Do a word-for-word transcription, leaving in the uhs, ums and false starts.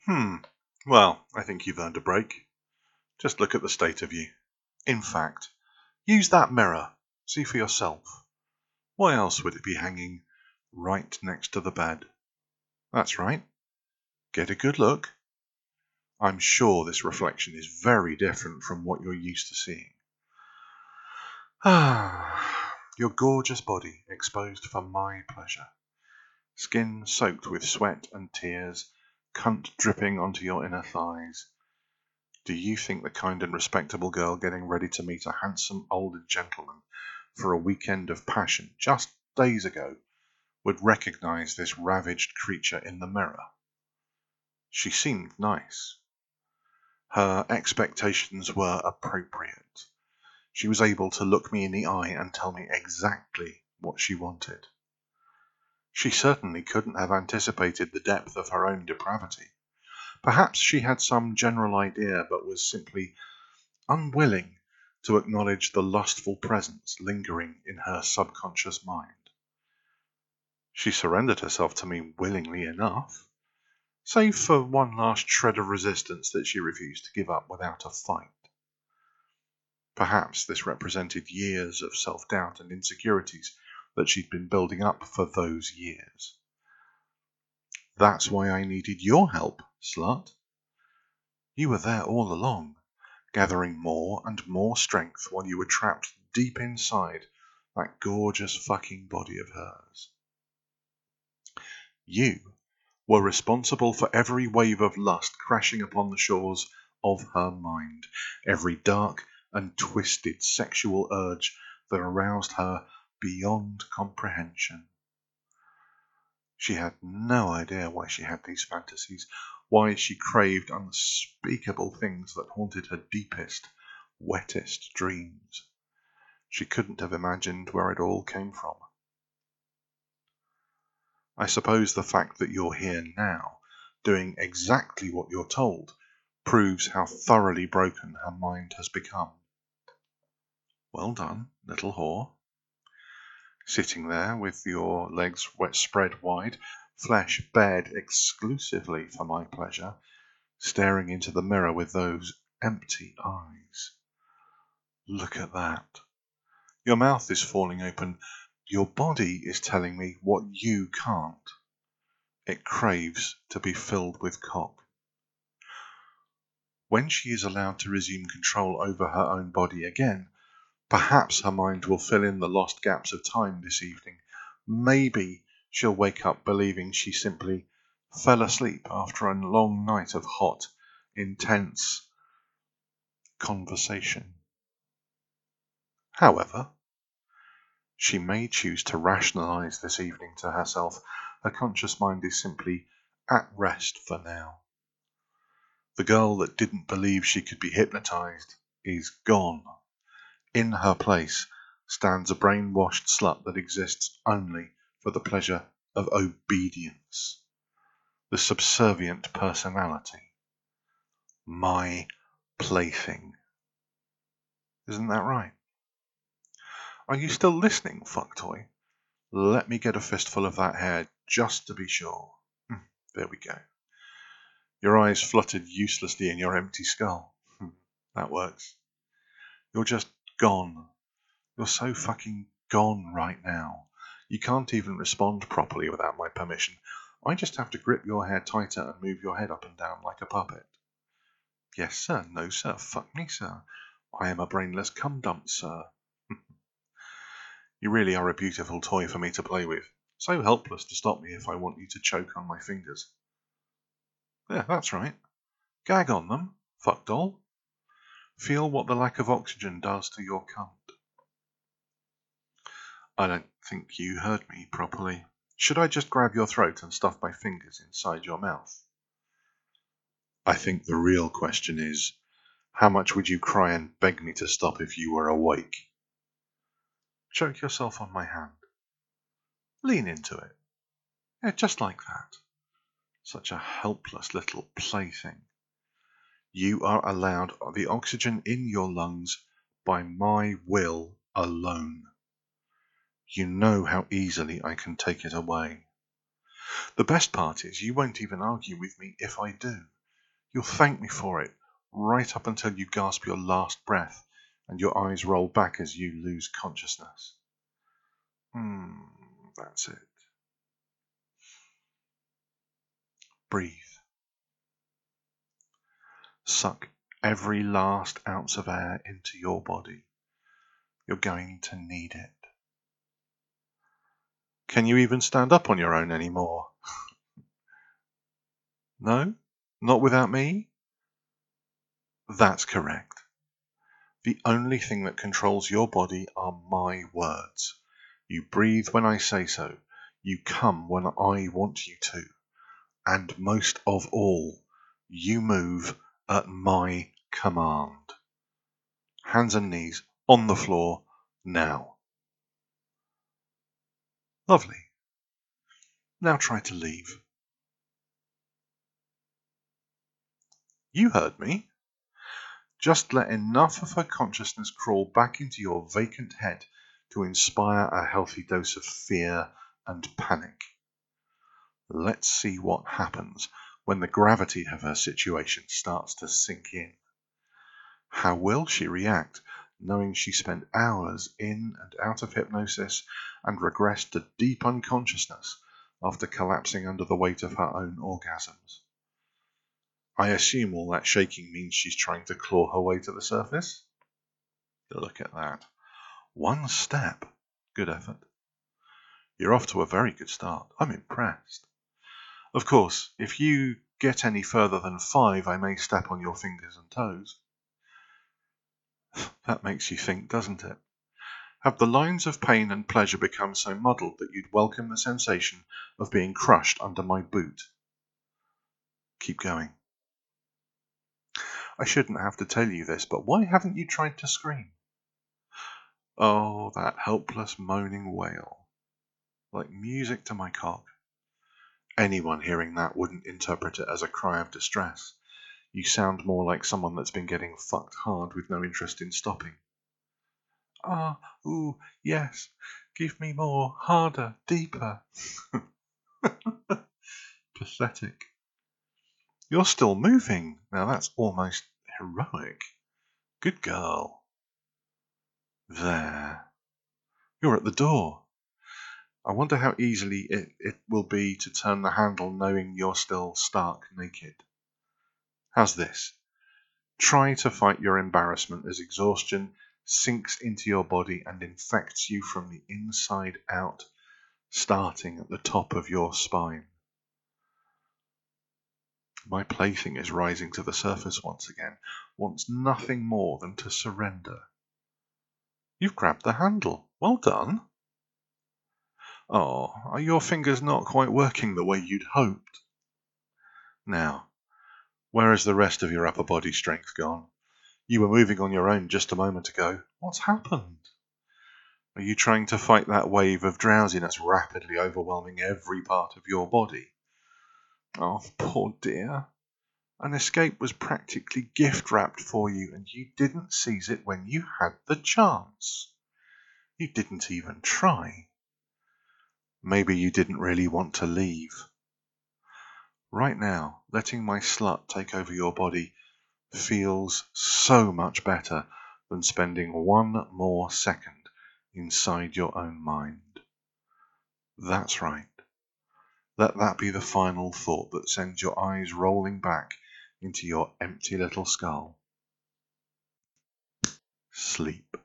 Hmm. Well, I think you've earned a break. Just look at the state of you. In fact, use that mirror. See for yourself. Why else would it be hanging right next to the bed? That's right. Get a good look. I'm sure this reflection is very different from what you're used to seeing. Ah, your gorgeous body exposed for my pleasure. Skin soaked with sweat and tears, cunt dripping onto your inner thighs. Do you think the kind and respectable girl getting ready to meet a handsome older gentleman for a weekend of passion just days ago would recognize this ravaged creature in the mirror? She seemed nice. Her expectations were appropriate. She was able to look me in the eye and tell me exactly what she wanted. She certainly couldn't have anticipated the depth of her own depravity. Perhaps she had some general idea, but was simply unwilling to acknowledge the lustful presence lingering in her subconscious mind. She surrendered herself to me willingly enough, save for one last shred of resistance that she refused to give up without a fight. Perhaps this represented years of self-doubt and insecurities that she'd been building up for those years. That's why I needed your help, slut. You were there all along, gathering more and more strength while you were trapped deep inside that gorgeous fucking body of hers. You were responsible for every wave of lust crashing upon the shores of her mind, every dark and twisted sexual urge that aroused her beyond comprehension. She had no idea why she had these fantasies, why she craved unspeakable things that haunted her deepest, wettest dreams. She couldn't have imagined where it all came from. I suppose the fact that you're here now, doing exactly what you're told, proves how thoroughly broken her mind has become. Well done, little whore. Sitting there with your legs wet spread wide, flesh bared exclusively for my pleasure, staring into the mirror with those empty eyes. Look at that. Your mouth is falling open. Your body is telling me what you can't. It craves to be filled with cock. When she is allowed to resume control over her own body again, perhaps her mind will fill in the lost gaps of time this evening. Maybe she'll wake up believing she simply fell asleep after a long night of hot, intense conversation. However, she may choose to rationalize this evening to herself. Her conscious mind is simply at rest for now. The girl that didn't believe she could be hypnotized is gone. In her place stands a brainwashed slut that exists only for the pleasure of obedience. The subservient personality. My plaything. Isn't that right? Are you still listening, fucktoy? Let me get a fistful of that hair just to be sure. There we go. Your eyes fluttered uselessly in your empty skull. That works. You're just gone. You're so fucking gone right now. You can't even respond properly without my permission. I just have to grip your hair tighter and move your head up and down like a puppet. Yes, sir. No, sir. Fuck me, sir. I am a brainless cum dump, sir. You really are a beautiful toy for me to play with. So helpless to stop me if I want you to choke on my fingers. Yeah, that's right. Gag on them, fuck doll. Feel what the lack of oxygen does to your cunt. I don't think you heard me properly. Should I just grab your throat and stuff my fingers inside your mouth? I think the real question is, how much would you cry and beg me to stop if you were awake? Choke yourself on my hand. Lean into it. Yeah, just like that. Such a helpless little plaything. You are allowed the oxygen in your lungs by my will alone. You know how easily I can take it away. The best part is you won't even argue with me if I do. You'll thank me for it, right up until you gasp your last breath and your eyes roll back as you lose consciousness. Hmm, that's it. Breathe. Suck every last ounce of air into your body. You're going to need it. Can you even stand up on your own anymore? No? Not without me? That's correct. The only thing that controls your body are my words. You breathe when I say so. You come when I want you to. And most of all, you move at my command. Hands and knees on the floor now. Lovely. Now try to leave. You heard me. Just let enough of her consciousness crawl back into your vacant head to inspire a healthy dose of fear and panic. Let's see what happens when the gravity of her situation starts to sink in. How will she react, knowing she spent hours in and out of hypnosis and regressed to deep unconsciousness after collapsing under the weight of her own orgasms? I assume all that shaking means she's trying to claw her way to the surface? Look at that. One step. Good effort. You're off to a very good start. I'm impressed. Of course, if you get any further than five, I may step on your fingers and toes. That makes you think, doesn't it? Have the lines of pain and pleasure become so muddled that you'd welcome the sensation of being crushed under my boot? Keep going. I shouldn't have to tell you this, but why haven't you tried to scream? Oh, that helpless moaning wail. Like music to my cock. Anyone hearing that wouldn't interpret it as a cry of distress. You sound more like someone that's been getting fucked hard with no interest in stopping. Ah, ooh, yes. Give me more, harder, deeper. Pathetic. You're still moving. Now that's almost heroic. Good girl. There. You're at the door. I wonder how easily it, it will be to turn the handle knowing you're still stark naked. How's this? Try to fight your embarrassment as exhaustion sinks into your body and infects you from the inside out, starting at the top of your spine. My plaything is rising to the surface once again, wants nothing more than to surrender. You've grabbed the handle. Well done. Oh, are your fingers not quite working the way you'd hoped? Now, where has the rest of your upper body strength gone? You were moving on your own just a moment ago. What's happened? Are you trying to fight that wave of drowsiness rapidly overwhelming every part of your body? Oh, poor dear. An escape was practically gift-wrapped for you, and you didn't seize it when you had the chance. You didn't even try. Maybe you didn't really want to leave. Right now, letting my slut take over your body feels so much better than spending one more second inside your own mind. That's right. Let that be the final thought that sends your eyes rolling back into your empty little skull. Sleep.